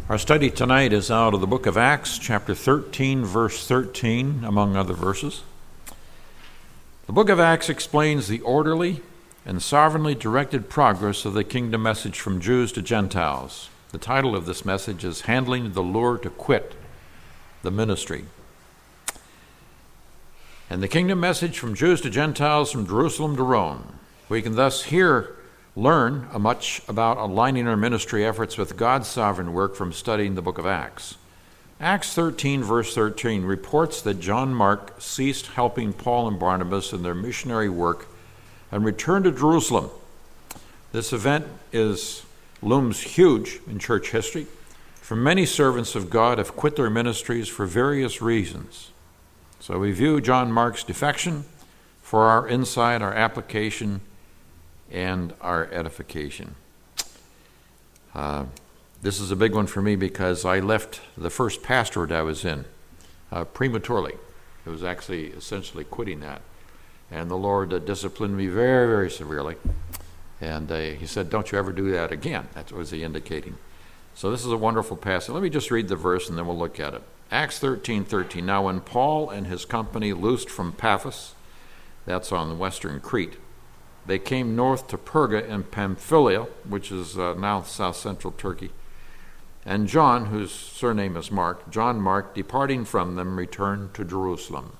Our study tonight is out of the book of Acts, chapter 13, verse 13, among other verses. The book of Acts explains the orderly and sovereignly directed progress of the kingdom message from Jews to Gentiles. The title of this message is Handling the Lure to Quit the Ministry. And the kingdom message from Jews to Gentiles, from Jerusalem to Rome. We can thus learn much about aligning our ministry efforts with God's sovereign work from studying the book of Acts. Acts 13, verse 13, reports that John Mark ceased helping Paul and Barnabas in their missionary work and returned to Jerusalem. This event looms huge in church history, for many servants of God have quit their ministries for various reasons. So we view John Mark's defection for our insight, our application, and our edification. This is a big one for me because I left the first pastorate I was in prematurely. It was actually essentially quitting that. And the Lord disciplined me very, very severely. And he said, don't you ever do that again. That was he indicating. So this is a wonderful passage. Let me just read the verse and then we'll look at it. Acts 13:13. Now when Paul and his company loosed from Paphos, that's on the western Crete, they came north to Perga and Pamphylia, which is now south-central Turkey. And John, whose surname is Mark, John Mark, departing from them, returned to Jerusalem.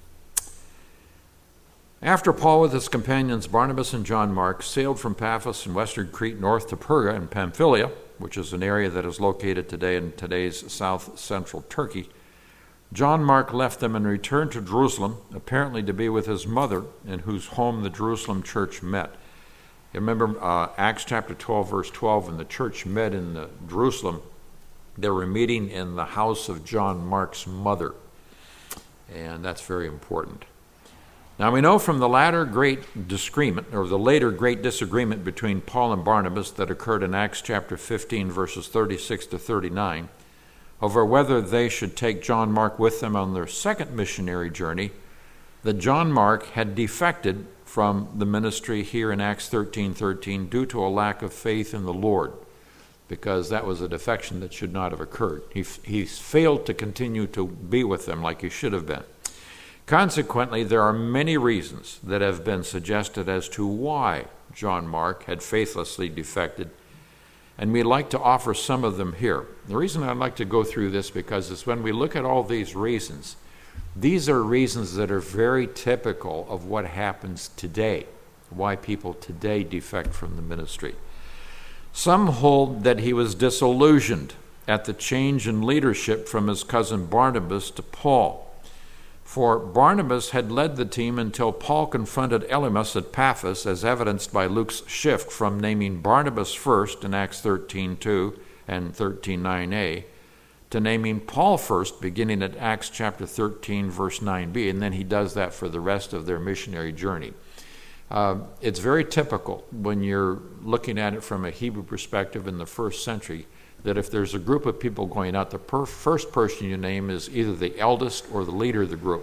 After Paul with his companions Barnabas and John Mark sailed from Paphos in western Crete north to Perga and Pamphylia, which is an area that is located today in today's south-central Turkey, John Mark left them and returned to Jerusalem, apparently to be with his mother, in whose home the Jerusalem church met. You remember Acts chapter 12, verse 12, when the church met in Jerusalem, they were meeting in the house of John Mark's mother. And that's very important. Now we know from the later great disagreement between Paul and Barnabas that occurred in Acts chapter 15, verses 36 to 39, over whether they should take John Mark with them on their second missionary journey, that John Mark had defected from the ministry here in Acts 13:13 due to a lack of faith in the Lord, because that was a defection that should not have occurred. He failed to continue to be with them like he should have been. Consequently, there are many reasons that have been suggested as to why John Mark had faithlessly defected, and we'd like to offer some of them here. The reason I'd like to go through this because it's when we look at all these reasons, these are reasons that are very typical of what happens today, why people today defect from the ministry. Some hold that he was disillusioned at the change in leadership from his cousin Barnabas to Paul. For Barnabas had led the team until Paul confronted Elymas at Paphos, as evidenced by Luke's shift from naming Barnabas first in Acts 13:2 and 13:9a to naming Paul first, beginning at Acts chapter 13, verse 9b, and then he does that for the rest of their missionary journey. It's very typical when you're looking at it from a Hebrew perspective in the first century that if there's a group of people going out, the first person you name is either the eldest or the leader of the group.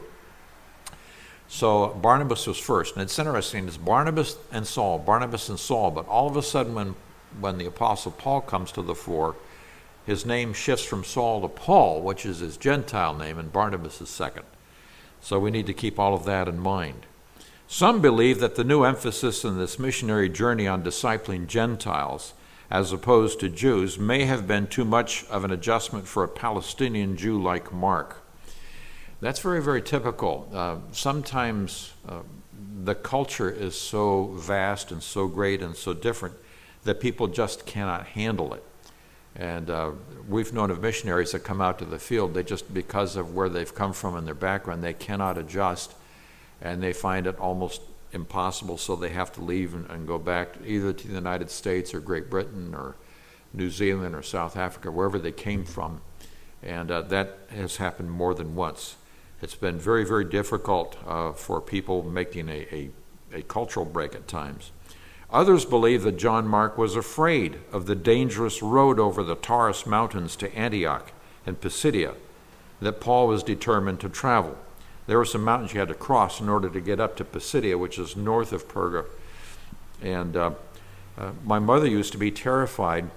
So Barnabas was first. And it's interesting, it's Barnabas and Saul, but all of a sudden when the Apostle Paul comes to the fore, his name shifts from Saul to Paul, which is his Gentile name, and Barnabas is second. So we need to keep all of that in mind. Some believe that the new emphasis in this missionary journey on discipling Gentiles as opposed to Jews may have been too much of an adjustment for a Palestinian Jew like Mark. That's very, very typical. Sometimes the culture is so vast and so great and so different that people just cannot handle it. And we've known of missionaries that come out to the field, they just, because of where they've come from and their background, they cannot adjust, and they find it almost impossible, so they have to leave and go back either to the United States or Great Britain or New Zealand or South Africa, wherever they came from. And that has happened more than once. It's been very, very difficult for people making a cultural break at times. Others believe that John Mark was afraid of the dangerous road over the Taurus Mountains to Antioch and Pisidia that Paul was determined to travel. There were some mountains you had to cross in order to get up to Pisidia, which is north of Perga. And my mother used to be terrified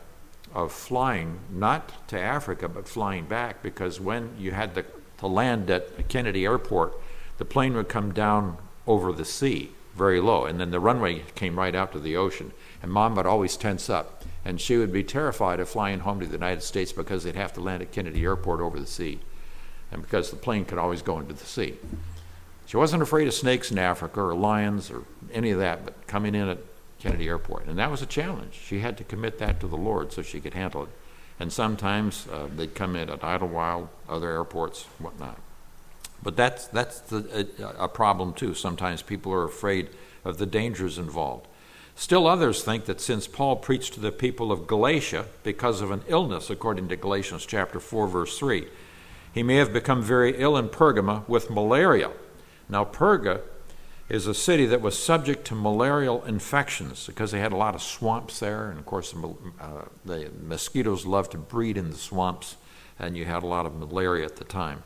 flying, not to Africa, but flying back, because when you had to land at Kennedy Airport, the plane would come down over the sea very low, and then the runway came right out to the ocean. And Mom would always tense up, and she would be terrified of flying home to the United States because they'd have to land at Kennedy Airport over the sea, and because the plane could always go into the sea. She wasn't afraid of snakes in Africa or lions or any of that, but coming in at Kennedy Airport. And that was a challenge. She had to commit that to the Lord so she could handle it. And sometimes they'd come in at Idlewild, other airports, whatnot. But that's a problem too. Sometimes people are afraid of the dangers involved. Still others think that since Paul preached to the people of Galatia because of an illness, according to Galatians chapter 4, verse 3, he may have become very ill in Pergama with malaria. Now, Perga is a city that was subject to malarial infections because they had a lot of swamps there, and of course the mosquitoes love to breed in the swamps, and you had a lot of malaria at the time.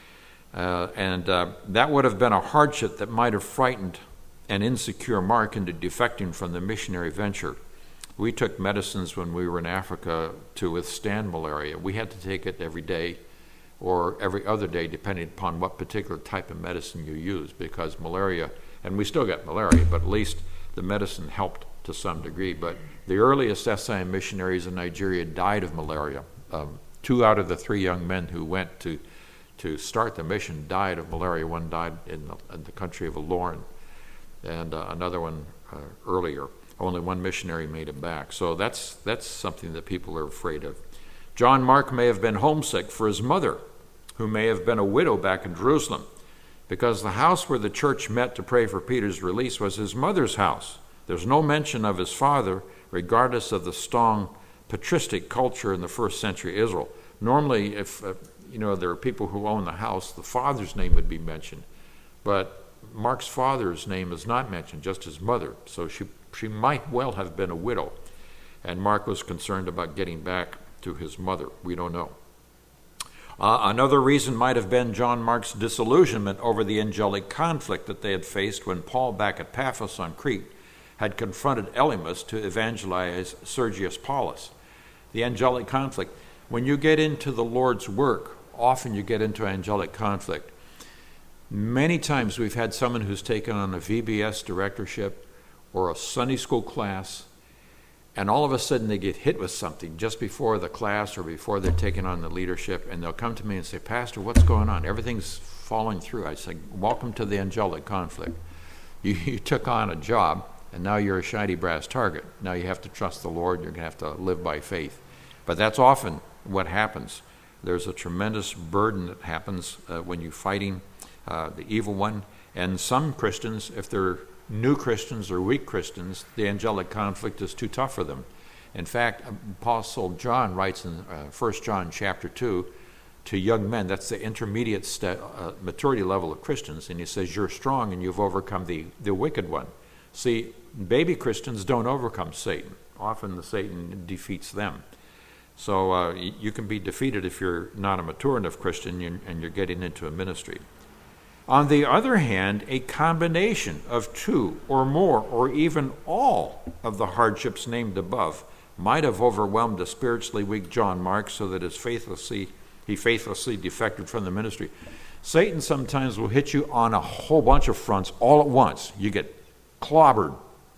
That would have been a hardship that might have frightened an insecure Mark into defecting from the missionary venture. We took medicines when we were in Africa to withstand malaria. We had to take it every day or every other day, depending upon what particular type of medicine you use, because malaria, and we still got malaria, but at least the medicine helped to some degree. But the earliest SIM missionaries in Nigeria died of malaria. 2 out of the 3 young men who went to start the mission died of malaria. One died in the country of Ilorin, and another one earlier. Only one missionary made it back. So that's something that people are afraid of. John Mark may have been homesick for his mother, who may have been a widow back in Jerusalem, because the house where the church met to pray for Peter's release was his mother's house. There's no mention of his father, regardless of the strong patristic culture in the first century Israel. Normally, if there are people who own the house, the father's name would be mentioned. But Mark's father's name is not mentioned, just his mother. So she might well have been a widow. And Mark was concerned about getting back to his mother. We don't know. Another reason might have been John Mark's disillusionment over the angelic conflict that they had faced when Paul, back at Paphos on Crete, had confronted Elymas to evangelize Sergius Paulus. The angelic conflict. When you get into the Lord's work, often you get into angelic conflict. Many times we've had someone who's taken on a VBS directorship or a Sunday school class, and all of a sudden they get hit with something just before the class or before they're taking on the leadership, and they'll come to me and say, "Pastor, what's going on? Everything's falling through." I say, "Welcome to the angelic conflict. You took on a job, and now you're a shiny brass target. Now you have to trust the Lord. You're going to have to live by faith." But that's often what happens. There's a tremendous burden that happens when you're fighting the evil one. And some Christians, if they're new Christians or weak Christians, the angelic conflict is too tough for them. In fact, Apostle John writes in 1 John chapter 2 to young men, that's the intermediate maturity level of Christians, and he says, "You're strong and you've overcome the wicked one." See, baby Christians don't overcome Satan. Often the Satan defeats them. So you can be defeated if you're not a mature enough Christian and you're getting into a ministry. On the other hand, a combination of 2 or more or even all of the hardships named above might have overwhelmed a spiritually weak John Mark so that he faithlessly defected from the ministry. Satan sometimes will hit you on a whole bunch of fronts all at once. You get clobbered.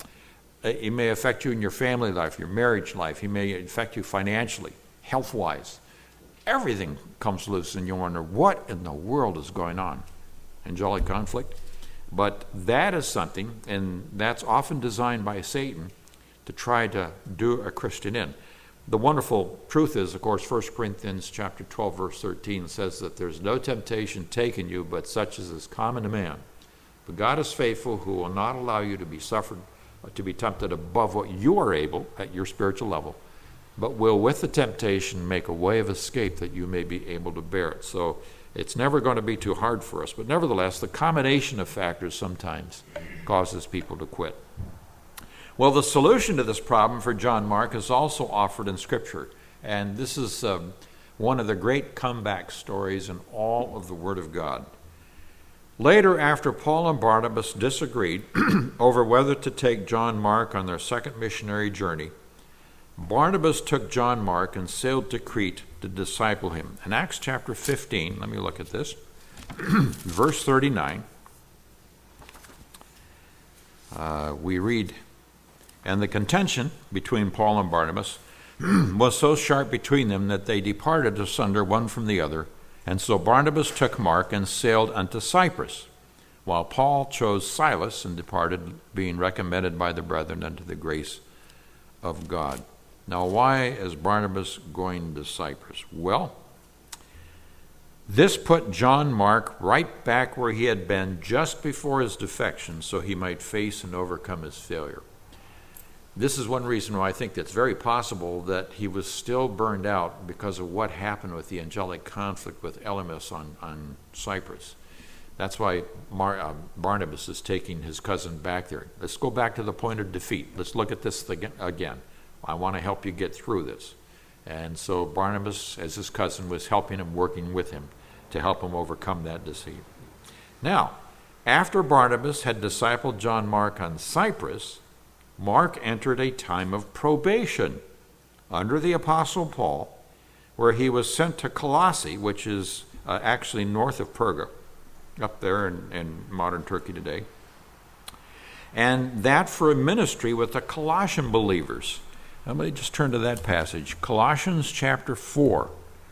It may affect you in your family life, your marriage life. He may affect you financially, health-wise. Everything comes loose and you wonder, what in the world is going on? Angelic conflict. But that is something, and that's often designed by Satan to try to do a Christian in. The wonderful truth is, of course, 1 Corinthians chapter 12, verse 13 says that there's no temptation taken you, but such as is common to man. But God is faithful, who will not allow you to be tempted above what you are able at your spiritual level, but will with the temptation make a way of escape that you may be able to bear it. So it's never going to be too hard for us. But nevertheless, the combination of factors sometimes causes people to quit. Well, the solution to this problem for John Mark is also offered in Scripture. And this is one of the great comeback stories in all of the Word of God. Later, after Paul and Barnabas disagreed over whether to take John Mark on their second missionary journey, Barnabas took John Mark and sailed to Crete to disciple him. In Acts chapter 15, let me look at this, verse 39, we read, "And the contention between Paul and Barnabas was so sharp between them that they departed asunder one from the other. And so Barnabas took Mark and sailed unto Cyprus, while Paul chose Silas and departed, being recommended by the brethren unto the grace of God." Now, why is Barnabas going to Cyprus? Well, this put John Mark right back where he had been just before his defection, so he might face and overcome his failure. This is one reason why I think it's very possible that he was still burned out because of what happened with the angelic conflict with Elymas on Cyprus. That's why Barnabas is taking his cousin back there. Let's go back to the point of defeat. Let's look at this again. I want to help you get through this. And so Barnabas, as his cousin, was helping him, working with him to help him overcome that deceit. Now, after Barnabas had discipled John Mark on Cyprus, Mark entered a time of probation under the Apostle Paul, where he was sent to Colossae, which is actually north of Perga, up there in modern Turkey today. And that for a ministry with the Colossian believers. Let me just turn to that passage. Colossians chapter 4.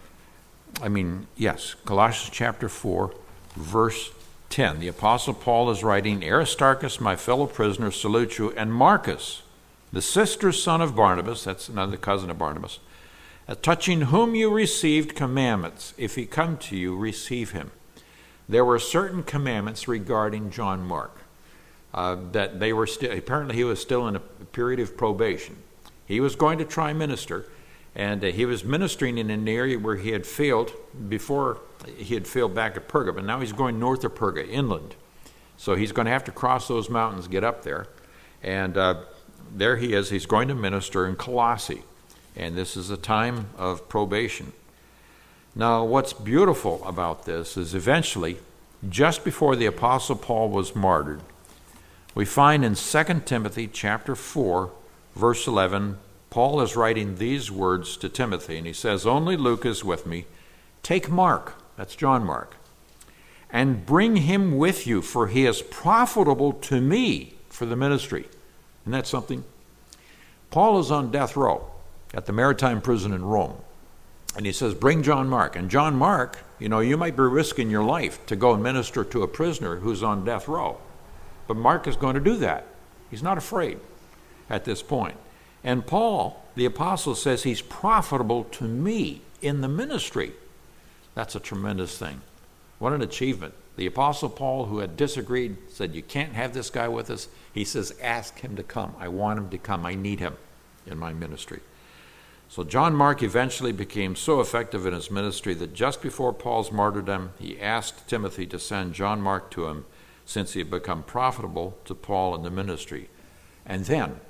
Colossians chapter 4, verse 10. The Apostle Paul is writing, "Aristarchus, my fellow prisoner, salute you, and Marcus, the sister's son of Barnabas," that's another cousin of Barnabas, "touching whom you received commandments. If he come to you, receive him." There were certain commandments regarding John Mark that they were still, apparently he was still in a period of probation. He was going to try minister, and he was ministering in an area where he had failed before. He had failed back at Perga, but now he's going north of Perga, inland. So he's going to have to cross those mountains, get up there. And there he is. He's going to minister in Colossae. And this is a time of probation. Now, what's beautiful about this is eventually, just before the Apostle Paul was martyred, we find in 2 Timothy chapter 4, verse 11, Paul is writing these words to Timothy, and he says, "Only Luke is with me. Take Mark," that's John Mark, "and bring him with you, for he is profitable to me for the ministry." Isn't that something? Paul is on death row at the Maritime prison in Rome, and he says, "Bring John Mark." And John Mark, you might be risking your life to go and minister to a prisoner who's on death row, but Mark is going to do that. He's not afraid at this point. And Paul, the apostle, says he's profitable to me in the ministry. That's a tremendous thing. What an achievement. The apostle Paul, who had disagreed, said, "You can't have this guy with us." He says, "Ask him to come. I want him to come. I need him in my ministry." So John Mark eventually became so effective in his ministry that just before Paul's martyrdom, he asked Timothy to send John Mark to him, since he had become profitable to Paul in the ministry. And then,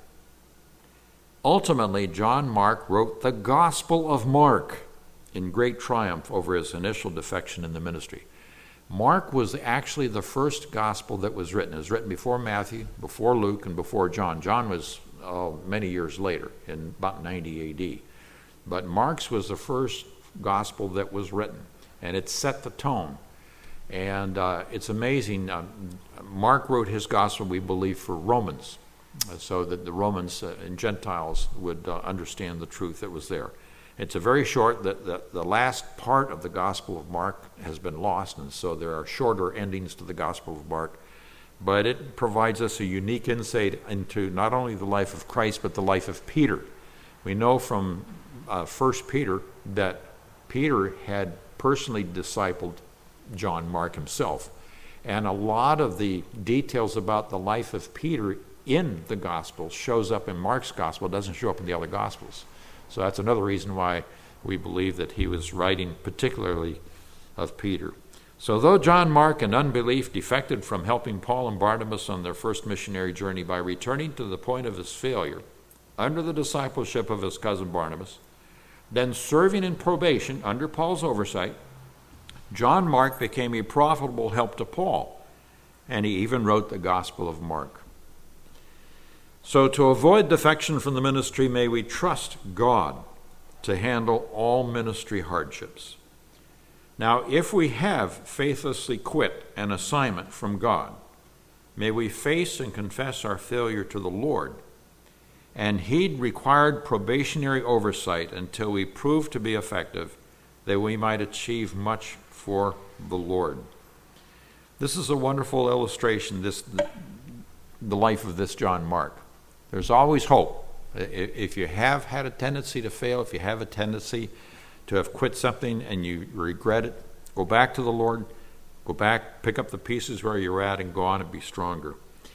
ultimately, John Mark wrote the Gospel of Mark in great triumph over his initial defection in the ministry. Mark was actually the first gospel that was written. It was written before Matthew, before Luke, and before John. John was many years later, in about 90 A.D. But Mark's was the first gospel that was written, and it set the tone. And it's amazing. Mark wrote his gospel, we believe, for Romans, so that the Romans and Gentiles would understand the truth that was there. It's a very short, the last part of the Gospel of Mark has been lost, and so there are shorter endings to the Gospel of Mark. But it provides us a unique insight into not only the life of Christ, but the life of Peter. We know from 1 Peter that Peter had personally discipled John Mark himself. And a lot of the details about the life of Peter in the Gospel shows up in Mark's Gospel. It doesn't show up in the other Gospels. So that's another reason why we believe that he was writing particularly of Peter. So though John Mark in unbelief defected from helping Paul and Barnabas on their first missionary journey by returning to the point of his failure under the discipleship of his cousin Barnabas, then serving in probation under Paul's oversight, John Mark became a profitable help to Paul, and he even wrote the Gospel of Mark. So to avoid defection from the ministry, may we trust God to handle all ministry hardships. Now, if we have faithlessly quit an assignment from God, may we face and confess our failure to the Lord and heed required probationary oversight until we prove to be effective, that we might achieve much for the Lord. This is a wonderful illustration, the life of this John Mark. There's always hope. If you have had a tendency to fail, if you have a tendency to have quit something and you regret it, go back to the Lord, go back, pick up the pieces where you're at, and go on and be stronger.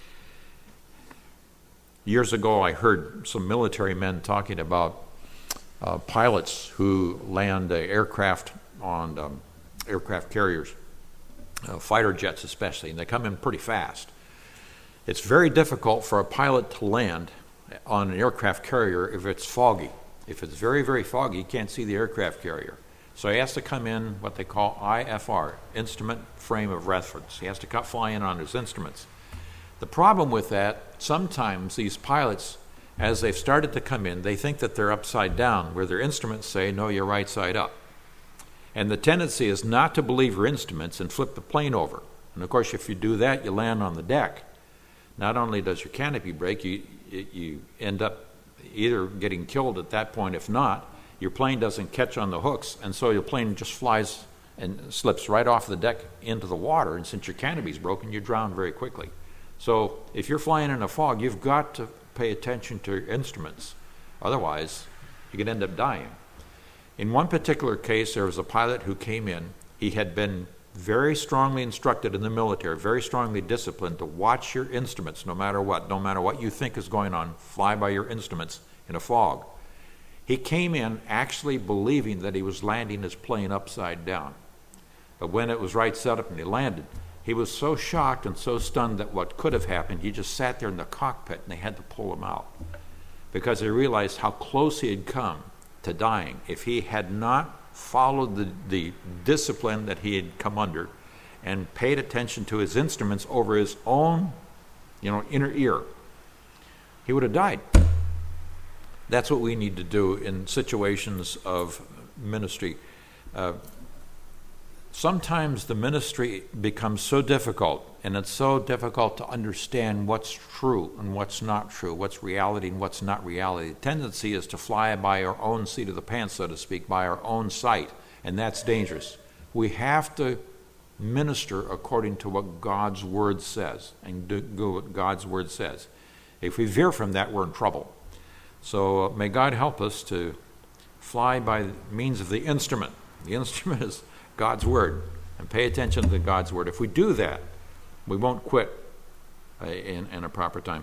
Years ago, I heard some military men talking about pilots who land aircraft on aircraft carriers, fighter jets especially, and they come in pretty fast. It's very difficult for a pilot to land on an aircraft carrier if it's foggy. If it's very, very foggy, you can't see the aircraft carrier. So he has to come in what they call IFR, Instrument Frame of Reference. He has to fly in on his instruments. The problem with that, sometimes these pilots, as they've started to come in, they think that they're upside down, where their instruments say, no, you're right side up. And the tendency is not to believe your instruments and flip the plane over. And of course, if you do that, you land on the deck. Not only does your canopy break, you end up either getting killed at that point. If not, your plane doesn't catch on the hooks, and so your plane just flies and slips right off the deck into the water, and since your canopy's broken, you drown very quickly. So if you're flying in a fog, you've got to pay attention to your instruments. Otherwise, you could end up dying. In one particular case, there was a pilot who came in. He had been very strongly instructed in the military, very strongly disciplined to watch your instruments no matter what you think is going on, fly by your instruments in a fog. He came in actually believing that he was landing his plane upside down. But when it was right set up and he landed, he was so shocked and so stunned that what could have happened, he just sat there in the cockpit and they had to pull him out because they realized how close he had come to dying if he had not followed the discipline that he had come under and paid attention to his instruments over his own, inner ear. He would have died. That's what we need to do in situations of ministry. Sometimes the ministry becomes so difficult, and it's so difficult to understand what's true and what's not true, what's reality and what's not reality. The tendency is to fly by our own seat of the pants, so to speak, by our own sight, and that's dangerous. We have to minister according to what God's Word says and do what God's Word says. If we veer from that, we're in trouble. So may God help us to fly by means of the instrument. The instrument is God's Word, and pay attention to God's Word. If we do that, we won't quit in a proper time.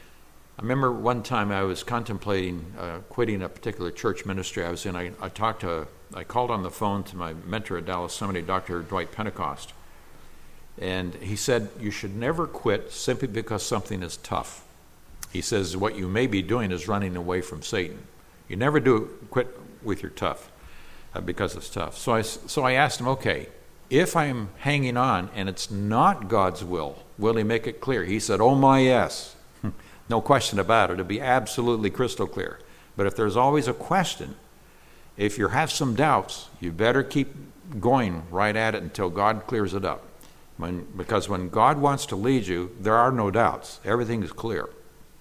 I remember one time I was contemplating quitting a particular church ministry I was in. I called on the phone to my mentor at Dallas Seminary, Dr. Dwight Pentecost, and he said, you should never quit simply because something is tough. He says, what you may be doing is running away from Satan. You never quit with your tough. Because it's tough. So I asked him, okay, if I'm hanging on and it's not God's will he make it clear? He said, oh my, yes. No question about it. It'll be absolutely crystal clear. But if there's always a question, if you have some doubts, you better keep going right at it until God clears it up. Because when God wants to lead you, there are no doubts. Everything is clear.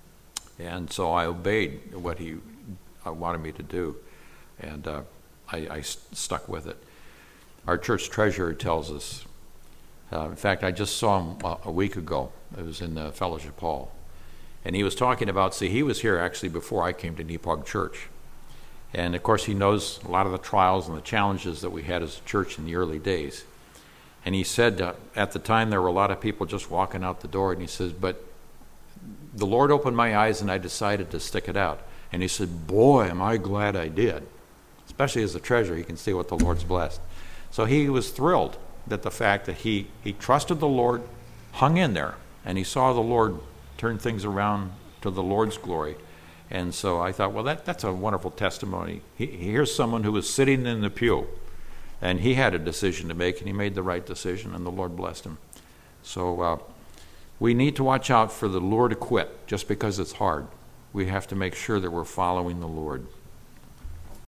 And so I obeyed what he wanted me to do. And I stuck with it. Our church treasurer tells us, in fact, I just saw him a week ago. It was in the fellowship hall. And he was talking about, he was here actually before I came to Nepog Church. And of course, he knows a lot of the trials and the challenges that we had as a church in the early days. And he said at the time there were a lot of people just walking out the door. And he says, but the Lord opened my eyes and I decided to stick it out. And he said, boy, am I glad I did. Especially as a treasurer, he can see what the Lord's blessed. So he was thrilled at the fact that he trusted the Lord, hung in there, and he saw the Lord turn things around to the Lord's glory. And so I thought, well, that's a wonderful testimony. Here's someone who was sitting in the pew, and he had a decision to make, and he made the right decision, and the Lord blessed him. So We need to watch out for the lure to quit just because it's hard. We have to make sure that we're following the Lord.